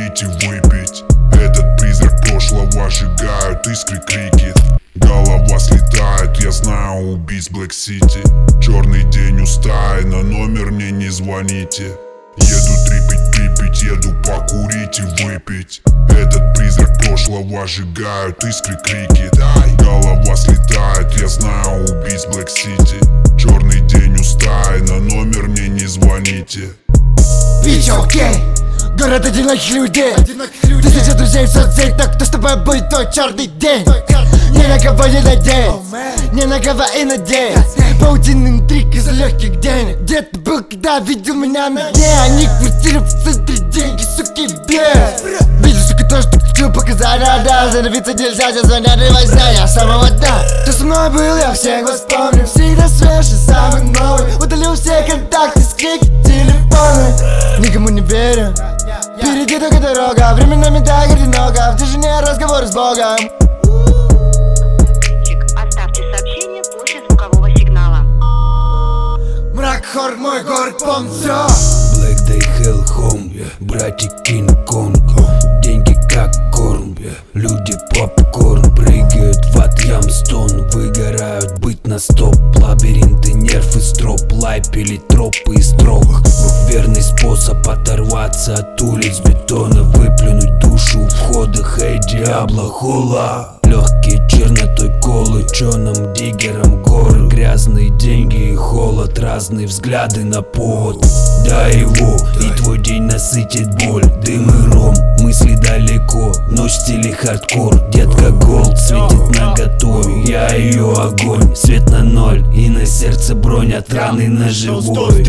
покурить и выпить. Этот призрак прошлого сжигают искры, крики. Голова слетает, я знаю убийц Black City. Черный день у стаи, на номер мне не звоните. Еду трипить, Припять, еду покурить и выпить. Этот призрак прошлого сжигают искры, крики. Голова слетает, я знаю убийц Black City. Черный день у стаи, на номер мне не звоните. Бич, окей, город одиноких людей. Тысяча друзей в соцсетях, кто с тобой будет в твой черный день. Ни на кого не надеюсь, ни на кого и надеюсь. Паутинный интриг из-за легких денег. Где ты был, когда видел меня на дне? Они квартиры в центре, деньги, суки, без. Видишь, сука, то, что хочу показать, да. Остановиться нельзя, сейчас звонят и война, я самого да. Кто со мной был, я всех вас помню. Всегда свежий, самый новый. Удалил все контакты, скрики, телефоны. Никому не верю, впереди только дорога. Временами так одиноко, в тишине разговор с Богом. Оставьте сообщение после звукового сигнала. Мрак, хор, мой город, помнит все. Black Day Hell Home, братик Кинг-Конг. Деньги как корм, люди попкорн. Прыгают в ад, ямстон, выгорают, быть на стоп. Лабиринты, нерв и строп, лай пилить тропы из строк. Верный способ оторваться от улиц бетона, выплюнуть душу в входах, эй, диабло, хула. Легкие чернотой колы, ученым диггером горы. Грязные деньги и холод, разные взгляды на повод. Дай его, и твой день насытит боль. Дым и ром, мысли далеко, ночь в стиле хардкор. Детка голд светит наготове, я ее огонь. Свет на ноль, и на сердце бронь от раны ножевой.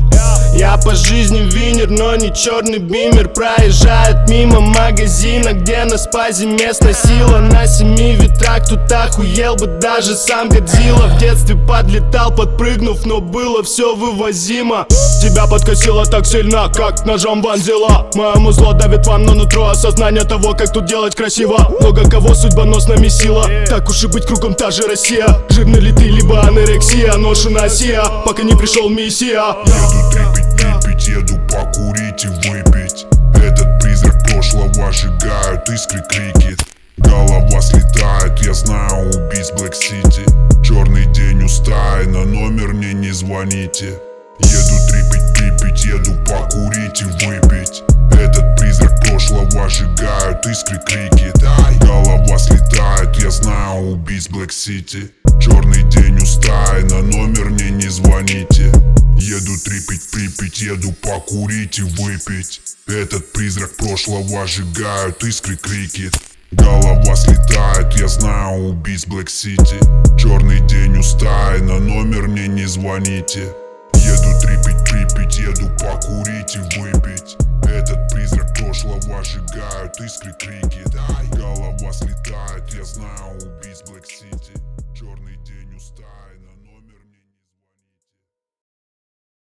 Я по жизни винер, но не черный бимер. Проезжает мимо магазина, где на спазе местная сила. На 7 ветрах тут охуел бы даже сам Годзилла. В детстве подлетал, подпрыгнув, но было все вывозимо. Тебя подкосило так сильно, как ножом вонзила. Моему зло давит вам на нутро осознание того, как тут делать красиво. Много кого судьбоносно месила, так уж и быть, кругом та же Россия. Жирный ли ты, либо анорексия, ношу ноsia, пока не пришел мессия. Еду трипить, Припять, еду покурить и выпить. Этот призрак прошлого сжигают искры, крики. Голова слетает, я знаю убийц Black City. Черный день у стаи, на номер мне не звоните. Еду трипить, Припять, еду покурить и выпить. Этот призрак прошлого сжигают искры, крики. Голова слетает, я знаю убийц Black City. Черный день у стаи, на номер мне не звоните. Еду трипить, Припять, еду покурить и выпить. Этот призрак прошлого сжигают искры, крики. Голова слетает, я знаю убийц Black City. Черный день у стаи, на номер мне не звоните. Еду трипить, Припять, еду покурить и выпить. Этот призрак прошлого сжигают искры, крики. Голова слетает, я знаю убийц Black City.